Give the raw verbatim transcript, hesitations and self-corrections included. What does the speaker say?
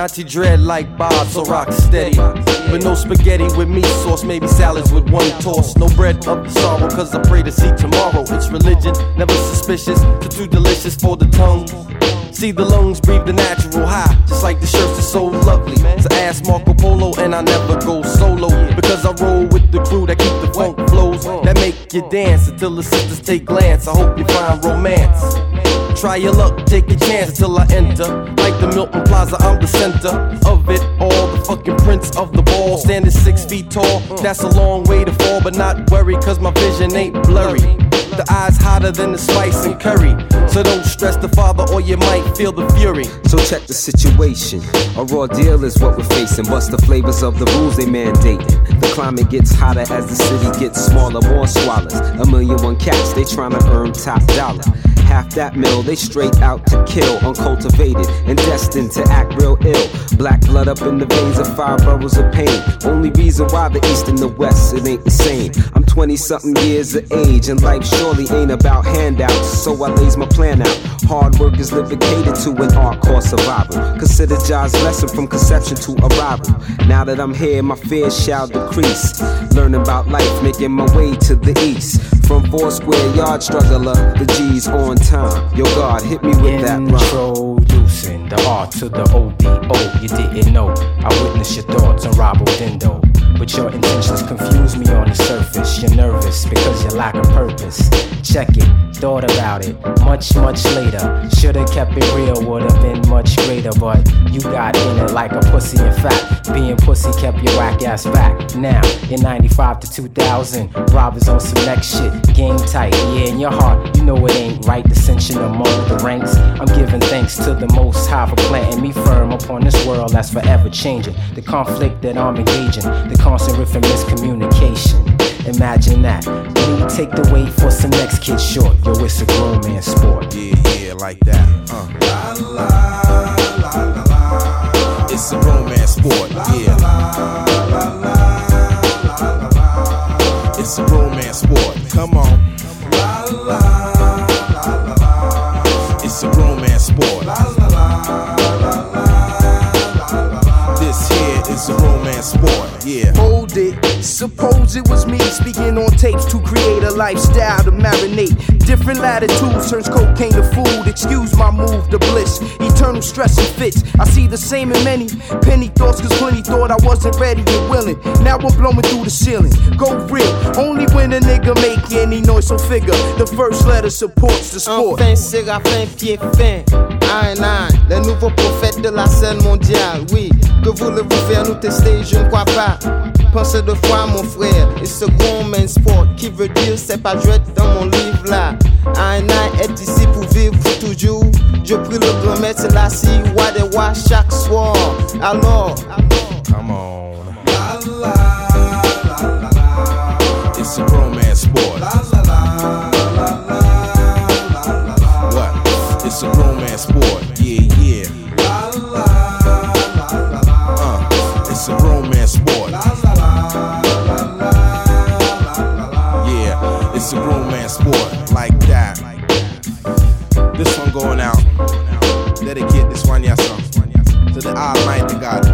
Auntie dread like Bob, so rock steady. But no spaghetti with meat sauce, maybe salads with one toss. No bread of sorrow, cause I pray to see tomorrow. It's religion, never suspicious, too, too delicious for the tongue. See the lungs breathe the natural high, just like the shirts are so lovely. So ask Marco Polo and I never go solo, because I roll with the crew that keep the funk flows, that make you dance until the sisters take glance. I hope you find romance. Try your luck, take a chance until I enter. Like the Milton Plaza, I'm the center of it all. The fucking prince of the ball, standing six feet tall. That's a long way to fall, but not worry, cause my vision ain't blurry. The eyes hotter than the spice and curry, so don't stress the father or you might feel the fury. So check the situation, a raw deal is what we're facing. Bust the flavors of the rules they mandating. The climate gets hotter as the city gets smaller. More swallows, a million one cats, they tryna earn top dollar. Half that mill, they straight out to kill, uncultivated and destined to act real ill. Black blood up in the veins of five boroughs of pain. Only reason why the east and the west, it ain't the same. I'm twenty something years of age and life surely ain't about handouts, so I lays my plan out. Hard work is livicated to an art called survival. Consider Jah's lesson from conception to arrival. Now that I'm here, my fears shall decrease. Learning about life, making my way to the east. From four square yard struggler, the G's on time. Yo God, hit me with that rhyme. Introducing the R to the O B O. You didn't know, I witnessed your thoughts on Robo Dindo. But your intentions confuse me on the surface. You're nervous because you lack a purpose. Check it, thought about it much, much later. Should've kept it real, would've been much greater. But you got in it like a pussy. In fact, being pussy kept your whack ass back. Now, in ninety-five to two thousand, robbers on some next shit. Game tight, yeah, in your heart, you know it ain't right. Dissension among the ranks. I'm giving thanks to the Most High for planting me firm upon this world that's forever changing. The conflict that I'm engaging, the constant riff and miscommunication. Imagine that. Me take the weight for some next kid short. Yo, it's a grown man sport. Yeah, yeah, like that. Uh. La, la, la, la, la. It's a grown man sport. Yeah. La, la, la, la, la. It's a grown man sport. Come on. La, la, la, la, la. It's a grown man sport. La, la, la, la, la. This here is a grown man sport. Yeah. Hold it. Suppose it was me speaking on tapes to create a lifestyle to marinate. Different latitudes turns cocaine to food. Excuse my move to bliss. Eternal stress and fits. I see the same in many penny thoughts, cause plenty thought I wasn't ready and willing. Now we're blowing through the ceiling. Go real. Only when a nigga make any noise, so figure the first letter supports the sport. Enfin, Séraphin, pied fin. Un, un, le nouveau prophète de la scène mondiale. Oui, que voulez-vous faire nous tester? Je ne crois pas. Pensez deux fois mon frère, et ce gros man sport qui veut dire c'est pas jouet dans mon livre là. Un an est ici pour vivre pour toujours. Je prie le grand maître Selassie, wa de wa chaque soir. Alors, come on. La la la la la. It's a grown man sport. La la la la la la la. What? It's a grown man sport. Yeah, yeah. La la la la la. Uh, it's a grown man sport. La la la la la la. Yeah, it's a grown man sport like that. This one going out. Dedicate this one, yes, sir. To the Almighty God.